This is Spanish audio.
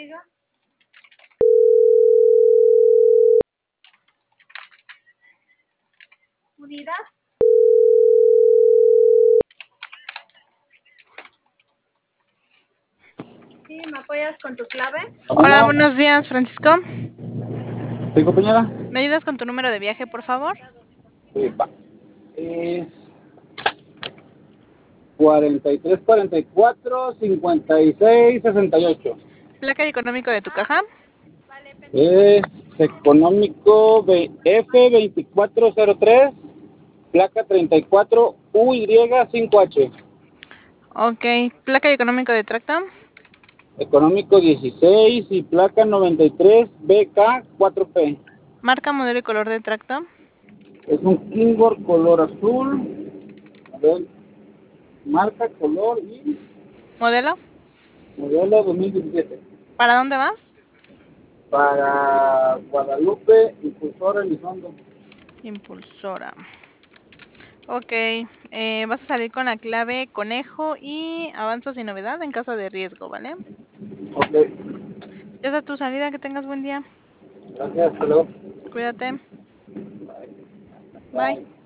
diga. Unidad. Sí, ¿me apoyas con tu clave? Hola, buenos días, Francisco. ¿Sí, compañera? ¿Me ayudas con tu número de viaje, por favor? Sí, va. Es 43, 44, 56, 68. Placa y económico de tu caja. Es económico F2403, placa 34, UY5H. Ok, placa y económico de tracto. Económico 16 y placa 93, BK4P. Marca, modelo y color de tracto. Es un Kingor color azul. A ver, marca, color y Modelo. modelo 2017. ¿Para dónde vas? Para Guadalupe, Impulsora, Elizondo. Impulsora. Ok, vas a salir con la clave conejo y avanzo sin novedad en caso de riesgo, ¿vale? Ok, Ya está tu salida, que tengas buen día. gracias, hasta luego. Cuídate. Bye. Bye. Bye.